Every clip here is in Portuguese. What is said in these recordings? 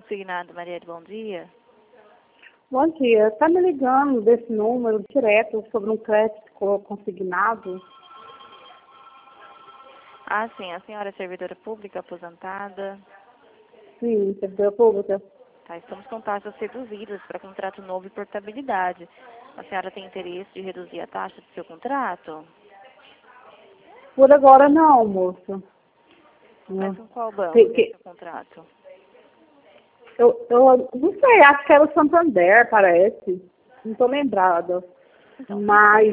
Consignado, Marielle, bom dia. Bom dia. Está me ligando desse número direto sobre um crédito consignado? Ah, sim, a senhora é servidora pública aposentada. Sim, servidora pública. Tá, estamos com taxas reduzidas para contrato novo e portabilidade. A senhora tem interesse de reduzir a taxa do seu contrato? Por agora não, moço. Mas com qual banco Que- que é o que- seu contrato? eu não sei, acho que era o Santander, parece. Não estou lembrada. Então, Mas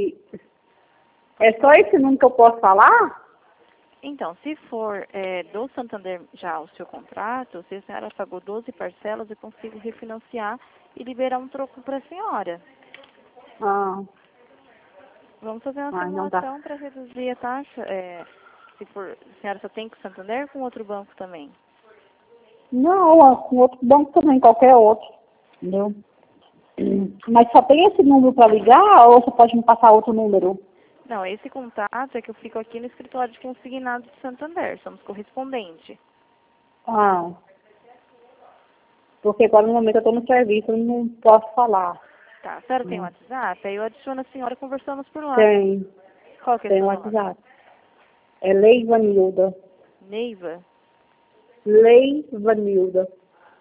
é só esse número que eu posso falar? se for do Santander já o seu contrato, se a senhora pagou 12 parcelas, eu consigo refinanciar e liberar um troco para a senhora. Ah, Vamos fazer uma não dá. simulação para reduzir a taxa. A senhora só tem com o Santander ou com outro banco também? Não, com outro banco também, qualquer outro. Entendeu? Mas só tem esse número para ligar ou você pode me passar outro número? Não, esse contato é que eu fico aqui no escritório de consignado de Santander. Somos correspondente. Ah, porque agora no momento eu estou no serviço, eu não posso falar. Tá, a senhora tem WhatsApp? Aí eu adiciono a senhora e conversamos por lá. Tem, Qual que é tem seu um nome? WhatsApp. É Leivanilda. Neiva? Leivanilda.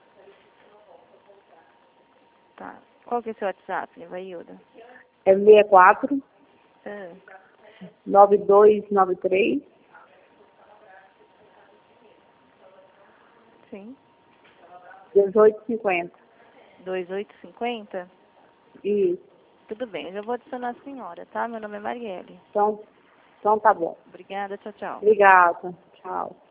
Tá. Qual que é seu WhatsApp, Nevailda? É 64 Ah, 9293 sim. 1850. 2850? Isso. Tudo bem, eu já vou adicionar a senhora, tá? Meu nome é Marielle. Então tá bom. Obrigada, tchau, tchau. Obrigada. Tchau.